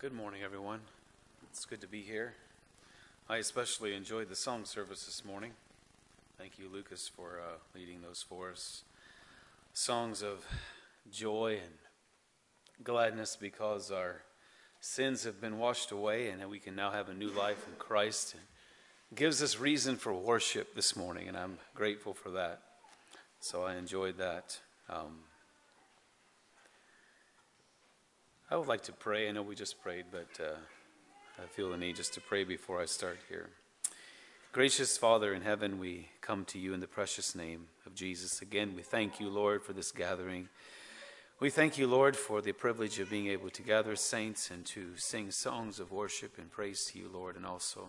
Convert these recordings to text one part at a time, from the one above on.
Good morning, everyone. It's good to be here. I especially enjoyed the song service this morning. Thank you, Lucas, for leading those for us. Songs of joy and gladness because our sins have been washed away and that we can now have a new life in Christ. It gives us reason for worship this morning, and I'm grateful for that. So I enjoyed that. I would like to pray. I know we just prayed, but I feel the need just to pray before I start here. Gracious Father in heaven, we come to you in the precious name of Jesus. Again, we thank you, Lord, for this gathering. We thank you, Lord, for the privilege of being able to gather saints and to sing songs of worship and praise to you, Lord, and also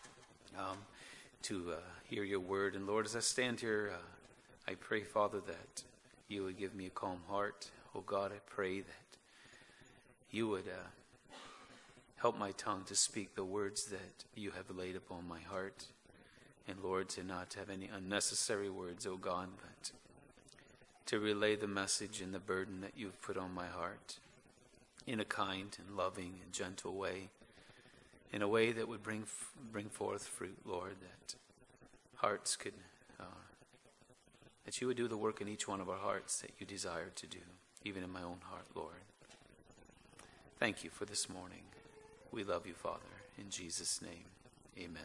to hear your word. And Lord, as I stand here, I pray, Father, that you would give me a calm heart. Oh God, I pray that you would help my tongue to speak the words that you have laid upon my heart. And Lord, to not have any unnecessary words, oh God, but to relay the message and the burden that you've put on my heart in a kind and loving and gentle way, in a way that would bring forth fruit, Lord, that hearts could, that you would do the work in each one of our hearts that you desire to do, even in my own heart, Lord. Thank you for this morning. We love you, Father. In Jesus' name, amen.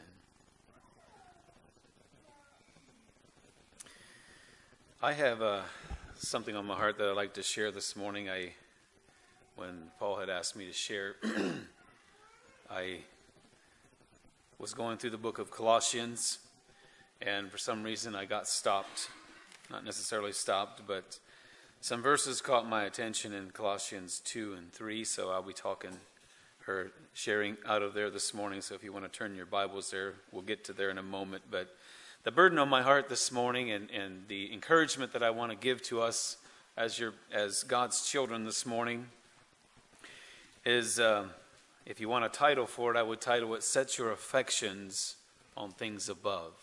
I have something on my heart that I'd like to share this morning. When Paul had asked me to share, I was going through the book of Colossians, and for some reason I got stopped. Not necessarily stopped, but some verses caught my attention in Colossians 2 and 3, so I'll be talking or sharing out of there this morning. So if you want to turn your Bibles there, we'll get to there in a moment. But the burden on my heart this morning and the encouragement that I want to give to us as God's children this morning is, if you want a title for it, I would title it, Set Your Affections on Things Above.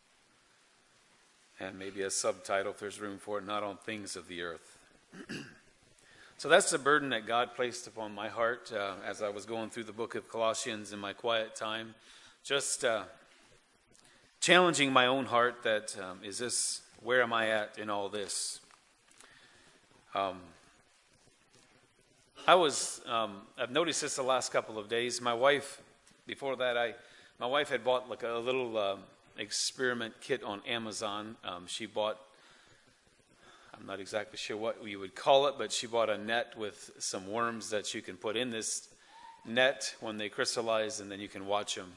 And maybe a subtitle, if there's room for it, Not on Things of the Earth. So that's the burden that God placed upon my heart as I was going through the book of Colossians in my quiet time. Just challenging my own heart that, where am I at in all this? I've noticed this the last couple of days. My wife, before that, my wife had bought like a little experiment kit on Amazon. She bought, I'm not exactly sure what you would call it, but she bought a net with some worms that you can put in this net when they crystallize, and then you can watch them,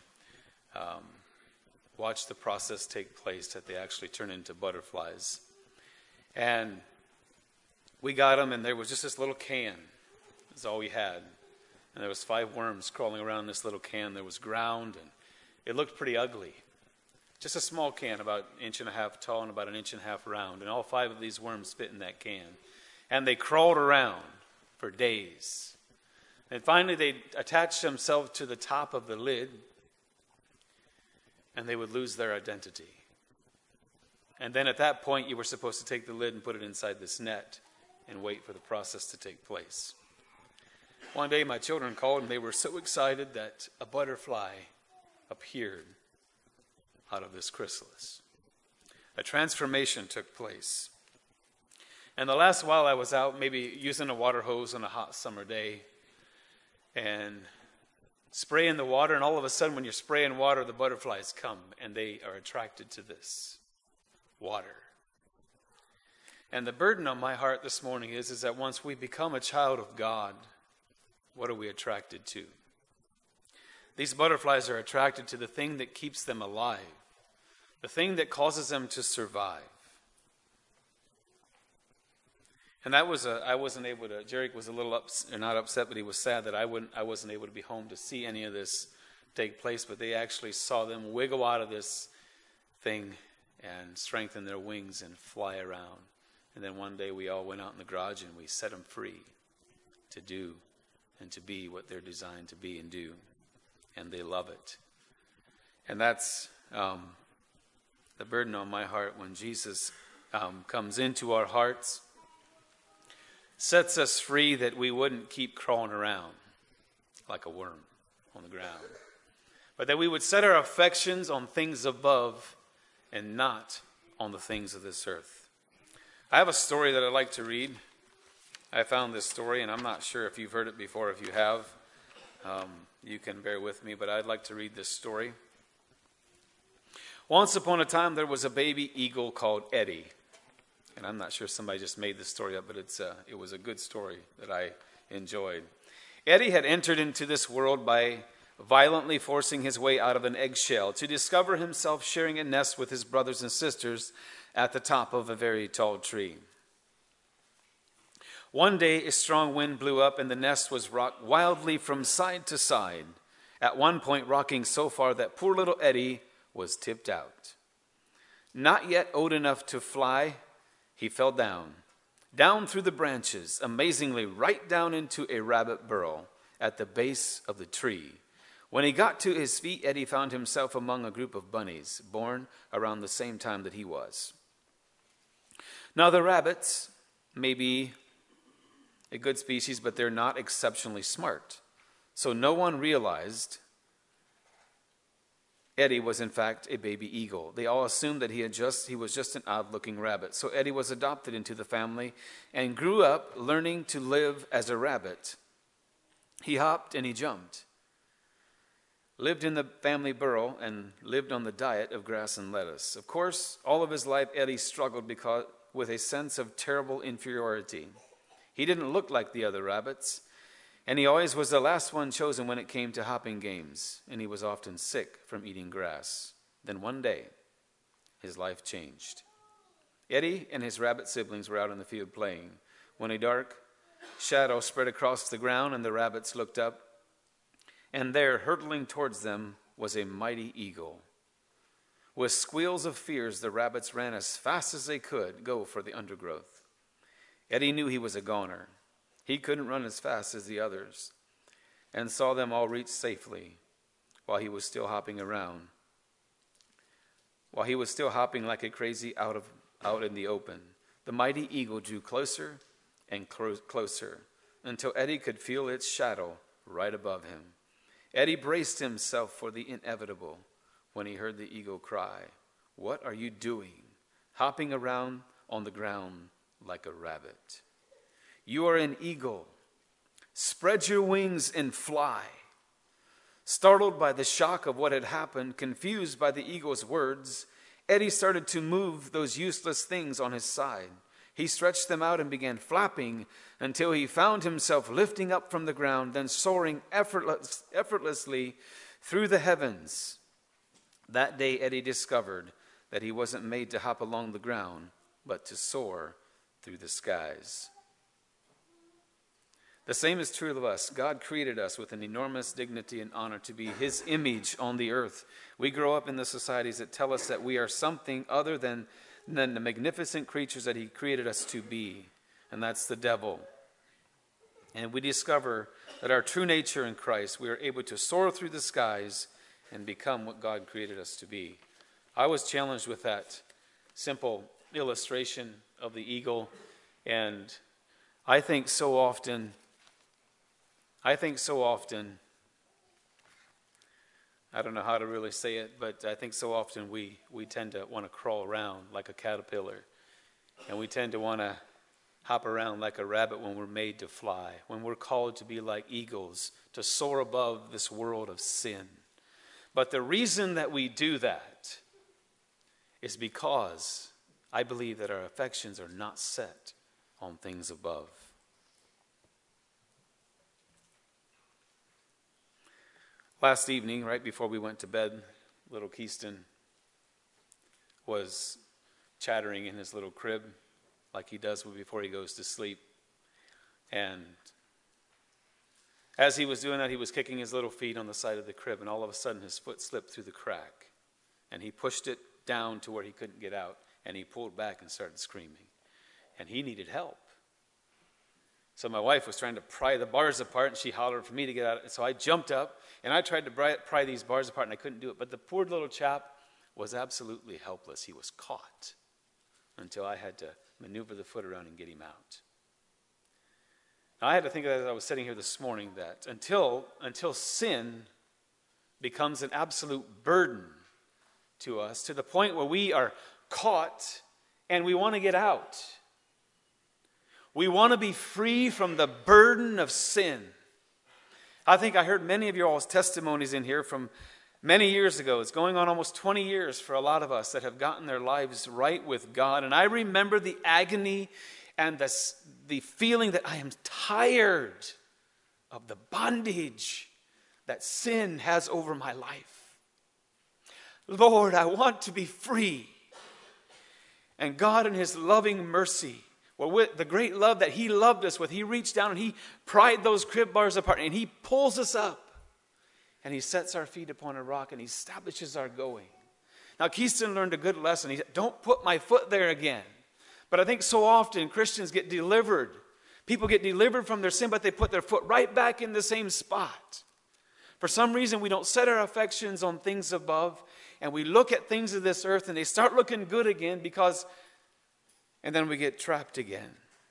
watch the process take place that they actually turn into butterflies. And we got them, and there was just this little can. That's all we had. And there was 5 worms crawling around this little can. There was ground, and it looked pretty ugly. Just a small can, about 1.5 inches tall and about 1.5 inches round. And all 5 of these worms fit in that can. And they crawled around for days. And finally they attached themselves to the top of the lid. And they would lose their identity. And then at that point you were supposed to take the lid and put it inside this net and wait for the process to take place. One day my children called and they were so excited that a butterfly appeared out of this chrysalis. A transformation took place. And the last while I was out, maybe using a water hose on a hot summer day and spraying the water, and all of a sudden when you're spraying water, the butterflies come and they are attracted to this water. And the burden on my heart this morning is that once we become a child of God, what are we attracted to? These butterflies are attracted to the thing that keeps them alive, the thing that causes them to survive. And that was I wasn't able to, Jerick was a little not upset, but he was sad that I wasn't able to be home to see any of this take place, but they actually saw them wiggle out of this thing and strengthen their wings and fly around. And then one day we all went out in the garage and we set them free to do and to be what they're designed to be and do. And they love it. And that's the burden on my heart when Jesus comes into our hearts, sets us free that we wouldn't keep crawling around. like a worm on the ground. But that we would set our affections on things above and not on the things of this earth. I have a story that I'd like to read. I found this story, and I'm not sure if you've heard it before. If you have, you can bear with me, but I'd like to read this story. Once upon a time, there was a baby eagle called Eddie. And I'm not sure if somebody just made this story up, but it was a good story that I enjoyed. Eddie had entered into this world by violently forcing his way out of an eggshell to discover himself sharing a nest with his brothers and sisters at the top of a very tall tree. One day, a strong wind blew up and the nest was rocked wildly from side to side, at one point rocking so far that poor little Eddie was tipped out. Not yet old enough to fly, he fell down through the branches, amazingly right down into a rabbit burrow at the base of the tree. When he got to his feet, Eddie found himself among a group of bunnies, born around the same time that he was. Now the rabbits may be a good species, but they're not exceptionally smart. So no one realized Eddie was in fact a baby eagle. They all assumed that he was just an odd-looking rabbit. So Eddie was adopted into the family and grew up learning to live as a rabbit. He hopped and he jumped, lived in the family burrow, and lived on the diet of grass and lettuce. Of course, all of his life, Eddie struggled with a sense of terrible inferiority. He didn't look like the other rabbits, and he always was the last one chosen when it came to hopping games, and he was often sick from eating grass. Then one day, his life changed. Eddie and his rabbit siblings were out in the field playing when a dark shadow spread across the ground, and the rabbits looked up, and there, hurtling towards them, was a mighty eagle. With squeals of fears, the rabbits ran as fast as they could go for the undergrowth. Eddie knew he was a goner. He couldn't run as fast as the others, and saw them all reach safely while he was still hopping around. While he was still hopping like a crazy out in the open, the mighty eagle drew closer and closer until Eddie could feel its shadow right above him. Eddie braced himself for the inevitable when he heard the eagle cry, "What are you doing, hopping around on the ground like a rabbit? You are an eagle. Spread your wings and fly." Startled by the shock of what had happened, confused by the eagle's words, Eddie started to move those useless things on his side. He stretched them out and began flapping until he found himself lifting up from the ground, then soaring effortlessly through the heavens. That day, Eddie discovered that he wasn't made to hop along the ground, but to soar through the skies. The same is true of us. God created us with an enormous dignity and honor to be his image on the earth. We grow up in the societies that tell us that we are something other than the magnificent creatures that he created us to be, and that's the devil. And we discover that our true nature in Christ, we are able to soar through the skies and become what God created us to be. I was challenged with that simple illustration of the eagle, and I think so often, I don't know how to really say it, but I think so often we tend to want to crawl around like a caterpillar, and we tend to want to hop around like a rabbit when we're made to fly, when we're called to be like eagles, to soar above this world of sin. But the reason that we do that is because I believe that our affections are not set on things above. Last evening, right before we went to bed, little Keyston was chattering in his little crib like he does before he goes to sleep. And as he was doing that, he was kicking his little feet on the side of the crib, and all of a sudden his foot slipped through the crack. And he pushed it down to where he couldn't get out, and he pulled back and started screaming. And he needed help. So my wife was trying to pry the bars apart, and she hollered for me to get out. So I jumped up, and I tried to pry these bars apart, and I couldn't do it. But the poor little chap was absolutely helpless. He was caught until I had to maneuver the foot around and get him out. Now, I had to think of that as I was sitting here this morning, that until sin becomes an absolute burden to us, to the point where we are caught and we want to get out. We want to be free from the burden of sin. I think I heard many of your all's testimonies in here from many years ago. It's going on almost 20 years for a lot of us that have gotten their lives right with God. And I remember the agony and the feeling that I am tired of the bondage that sin has over my life. Lord, I want to be free. And God in His loving mercy, well, with the great love that He loved us with, He reached down and He pried those crib bars apart and He pulls us up and He sets our feet upon a rock and He establishes our going. Now, Keyston learned a good lesson. He said, don't put my foot there again. But I think so often Christians get delivered. People get delivered from their sin, but they put their foot right back in the same spot. For some reason, we don't set our affections on things above, and we look at things of this earth, and they start looking good again and then we get trapped again.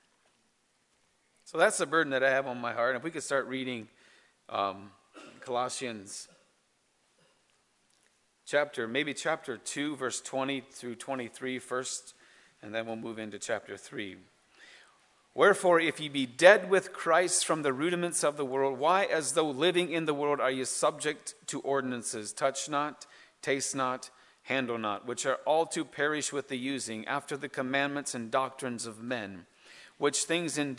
So that's the burden that I have on my heart. And if we could start reading Colossians chapter 2, verse 20 through 23 first, and then we'll move into chapter 3. Wherefore, if ye be dead with Christ from the rudiments of the world, why, as though living in the world, are ye subject to ordinances? Touch not, taste not, handle not, which are all to perish with the using, after the commandments and doctrines of men, which things have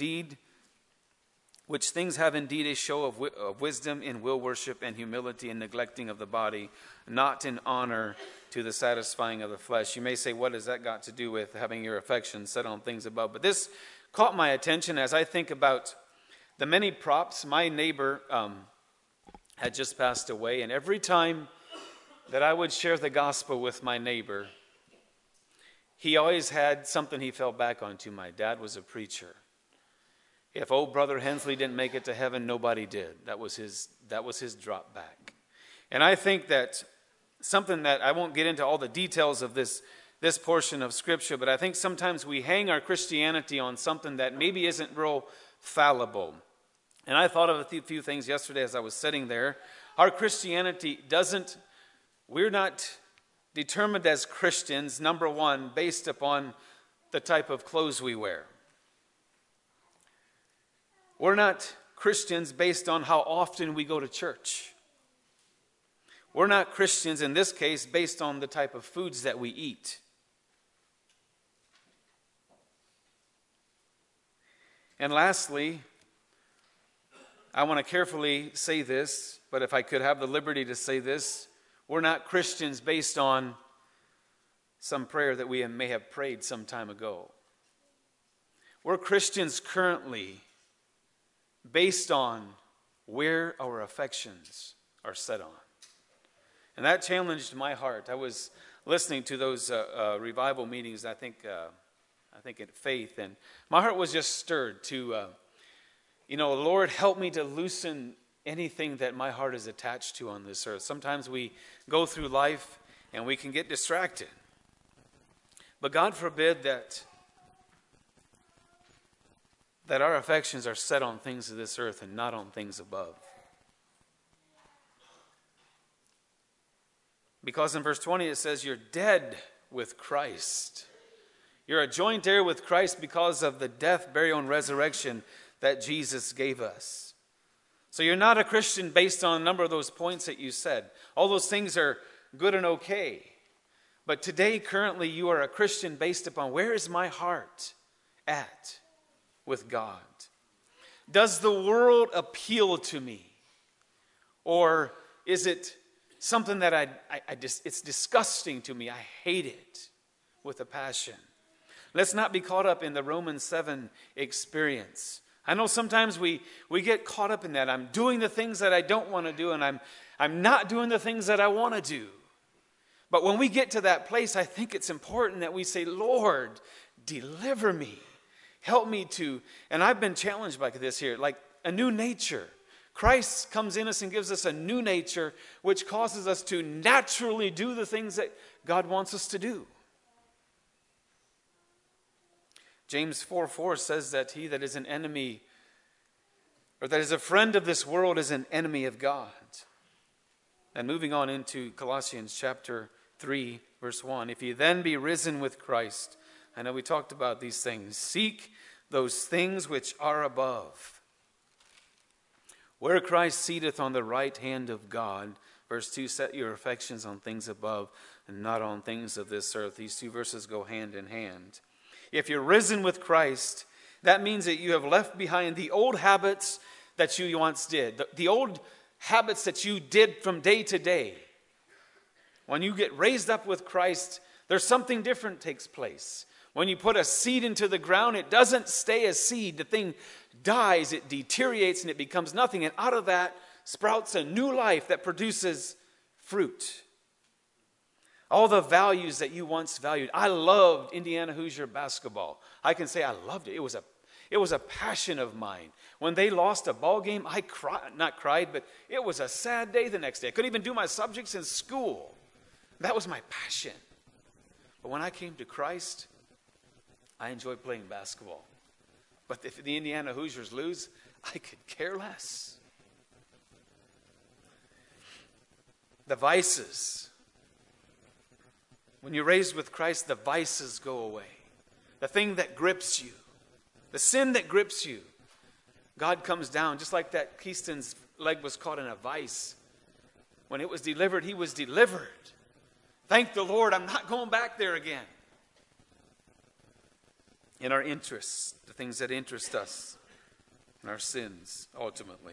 indeed a show of wisdom in will worship and humility and neglecting of the body, not in honor to the satisfying of the flesh. You may say, what has that got to do with having your affections set on things above? But this caught my attention as I think about the many props. My neighbor had just passed away, and every time that I would share the gospel with my neighbor, he always had something he fell back onto. My dad was a preacher. If old brother Hensley didn't make it to heaven, nobody did. That was his drop back. And I think that something that I won't get into all the details of this portion of Scripture, but I think sometimes we hang our Christianity on something that maybe isn't real fallible. And I thought of a few things yesterday as I was sitting there. Our Christianity we're not determined as Christians, number one, based upon the type of clothes we wear. We're not Christians based on how often we go to church. We're not Christians, in this case, based on the type of foods that we eat. And lastly, I want to carefully say this, but if I could have the liberty to say this, we're not Christians based on some prayer that we may have prayed some time ago. We're Christians currently based on where our affections are set on. And that challenged my heart. I was listening to those revival meetings, I think at Faith, and my heart was just stirred to, Lord, help me to loosen anything that my heart is attached to on this earth. Sometimes we go through life and we can get distracted. But God forbid that our affections are set on things of this earth and not on things above. Because in verse 20 it says, you're dead with Christ. You're a joint heir with Christ because of the death, burial, and resurrection that Jesus gave us. So you're not a Christian based on a number of those points that you said. All those things are good and okay. But today, currently, you are a Christian based upon where is my heart at with God? Does the world appeal to me? Or is it something that it's disgusting to me? I hate it with a passion. Let's not be caught up in the Romans 7 experience. I know sometimes we get caught up in that. I'm doing the things that I don't want to do, and I'm not doing the things that I want to do. But when we get to that place, I think it's important that we say, Lord, deliver me. Help me to, and I've been challenged by this here, like a new nature. Christ comes in us and gives us a new nature, which causes us to naturally do the things that God wants us to do. James 4:4 says that he that is an enemy or that is a friend of this world is an enemy of God. And moving on into Colossians chapter 3, verse 1. If you then be risen with Christ, I know we talked about these things, seek those things which are above, where Christ sitteth on the right hand of God. Verse 2, set your affections on things above and not on things of this earth. These two verses go hand in hand. If you're risen with Christ, that means that you have left behind the old habits that you once did. The old habits that you did from day to day. When you get raised up with Christ, there's something different takes place. When you put a seed into the ground, it doesn't stay a seed. The thing dies, it deteriorates, and it becomes nothing. And out of that sprouts a new life that produces fruit. All the values that you once valued. I loved Indiana Hoosier basketball. I can say I loved it. It was a passion of mine. When they lost a ball game, I not cried, but it was a sad day the next day. I couldn't even do my subjects in school. That was my passion. But when I came to Christ, I enjoyed playing basketball. But if the Indiana Hoosiers lose, I could care less. The vices. When you're raised with Christ, the vices go away. The thing that grips you. The sin that grips you. God comes down, just like that Keyston's leg was caught in a vice. When it was delivered, he was delivered. Thank the Lord, I'm not going back there again. In our interests, the things that interest us, and our sins, ultimately.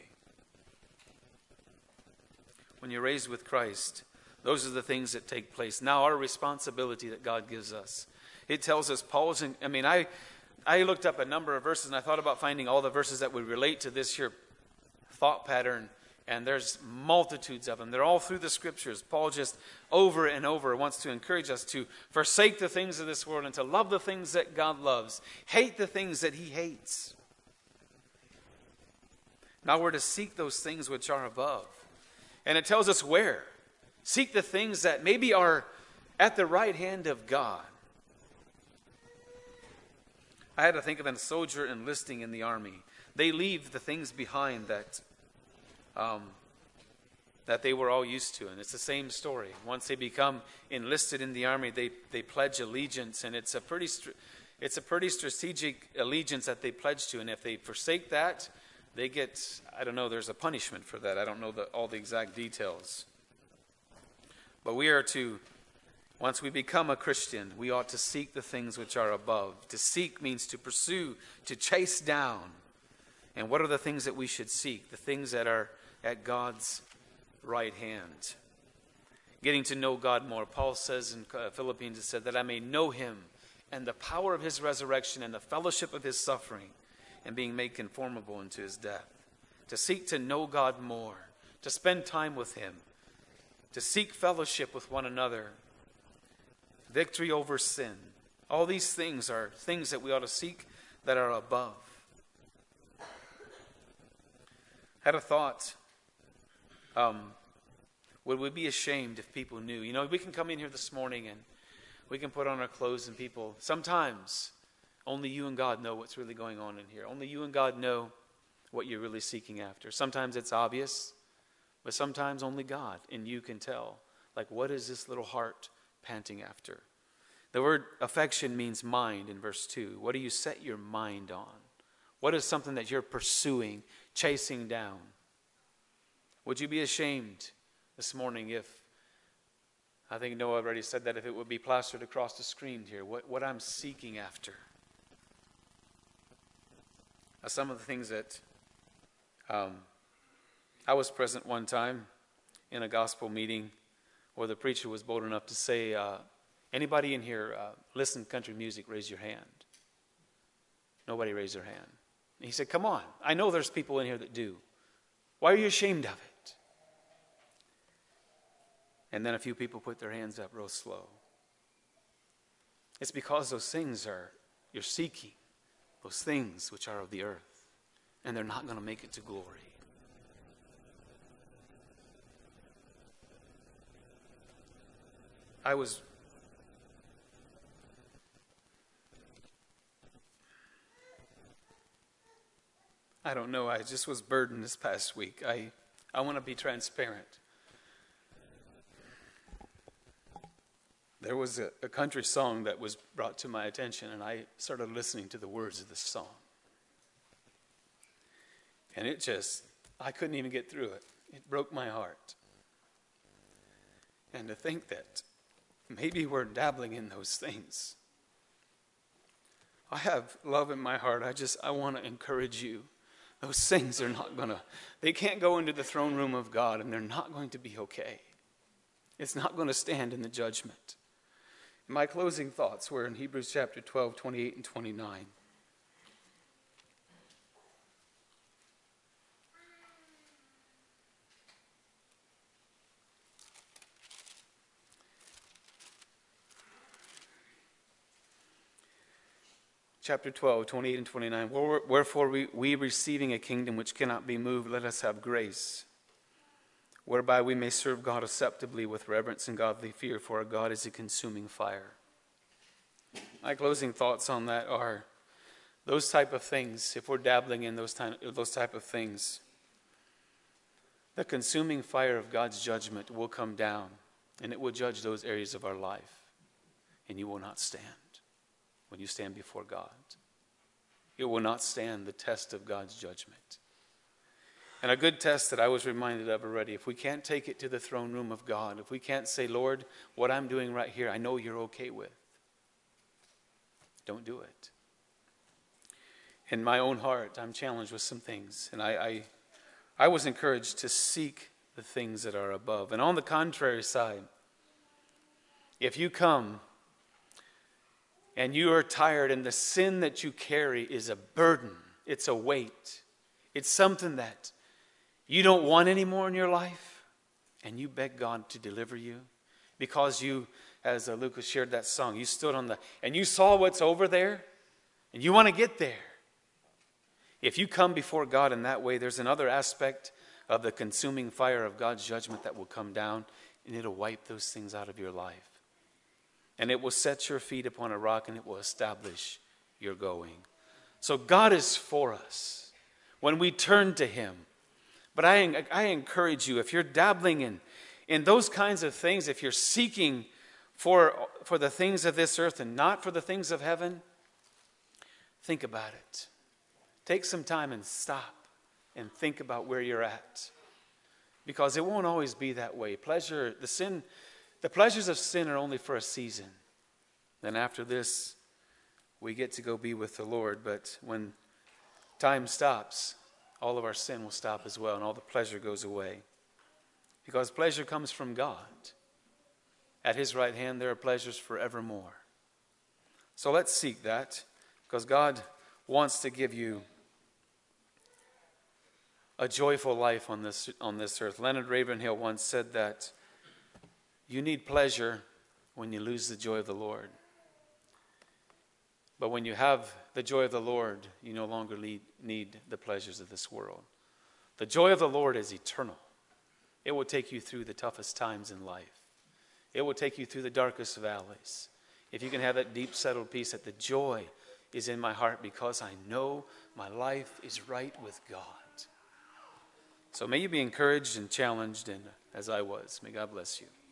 When you're raised with Christ, those are the things that take place. Now, our responsibility that God gives us. It tells us, I looked up a number of verses, and I thought about finding all the verses that would relate to this here thought pattern, and there's multitudes of them. They're all through the Scriptures. Paul just over and over wants to encourage us to forsake the things of this world and to love the things that God loves, hate the things that he hates. Now we're to seek those things which are above. And it tells us where. Seek the things that maybe are at the right hand of God. I had to think of a soldier enlisting in the army. They leave the things behind that they were all used to. And it's the same story. Once they become enlisted in the army, they pledge allegiance. And it's a pretty strategic allegiance that they pledge to. And if they forsake that, they get, there's a punishment for that. I don't know all the exact details. But we are to, once we become a Christian, we ought to seek the things which are above. To seek means to pursue, to chase down. And what are the things that we should seek? The things that are at God's right hand. Getting to know God more. Paul says in Philippians, it said that I may know him and the power of his resurrection and the fellowship of his suffering and being made conformable unto his death. To seek to know God more. To spend time with him. To seek fellowship with one another. Victory over sin. All these things are things that we ought to seek that are above. Had a thought. Would we be ashamed if people knew? We can come in here this morning and we can put on our clothes and people, sometimes only you and God know what's really going on in here. Only you and God know what you're really seeking after. Sometimes it's obvious, but sometimes only God and you can tell. Like, what is this little heart panting after? The word affection means mind in verse 2. What do you set your mind on? What is something that you're pursuing, chasing down? Would you be ashamed this morning if, I think Noah already said that, if it would be plastered across the screen here, what I'm seeking after? Some of the things that I was present one time in a gospel meeting where the preacher was bold enough to say, anybody in here listen to country music, raise your hand. Nobody raised their hand. And he said, come on, I know there's people in here that do. Why are you ashamed of it? And then a few people put their hands up real slow. It's because those things you're seeking, those things which are of the earth, and they're not going to make it to glory. I don't know. I just was burdened this past week. I want to be transparent. There was a country song that was brought to my attention, and I started listening to the words of this song. And I couldn't even get through it. It broke my heart. And to think that maybe we're dabbling in those things. I have love in my heart. I want to encourage you. Those things they can't go into the throne room of God, and they're not going to be okay. It's not going to stand in the judgment. My closing thoughts were in Hebrews chapter 12, 28 and 29. Chapter 12, 28 and 29. Wherefore we receiving a kingdom which cannot be moved, let us have grace, whereby we may serve God acceptably with reverence and godly fear, for our God is a consuming fire. My closing thoughts on that are those type of things, if we're dabbling in those type of things, the consuming fire of God's judgment will come down, and it will judge those areas of our life, and you will not stand when you stand before God. It will not stand the test of God's judgment. And a good test that I was reminded of already, if we can't take it to the throne room of God, if we can't say, Lord, what I'm doing right here, I know you're okay with, don't do it. In my own heart, I'm challenged with some things, and I was encouraged to seek the things that are above. And on the contrary side, if you come and you are tired and the sin that you carry is a burden, it's a weight, it's something that you don't want anymore in your life, and you beg God to deliver you because you, as Lucas shared that song, you stood and you saw what's over there and you want to get there. If you come before God in that way, there's another aspect of the consuming fire of God's judgment that will come down, and it'll wipe those things out of your life. And it will set your feet upon a rock, and it will establish your going. So God is for us when we turn to Him. But I encourage you, if you're dabbling in those kinds of things, if you're seeking for the things of this earth and not for the things of heaven, think about it. Take some time and stop and think about where you're at. Because it won't always be that way. The pleasures of sin are only for a season. Then after this, we get to go be with the Lord. But when time stops, all of our sin will stop as well, and all the pleasure goes away. Because pleasure comes from God. At His right hand, there are pleasures forevermore. So let's seek that, because God wants to give you a joyful life on this earth. Leonard Ravenhill once said that you need pleasure when you lose the joy of the Lord. But when you have the joy of the Lord, you no longer need the pleasures of this world. The joy of the Lord is eternal. It will take you through the toughest times in life. It will take you through the darkest valleys. If you can have that deep settled peace that the joy is in my heart because I know my life is right with God. So may you be encouraged and challenged, and as I was. May God bless you.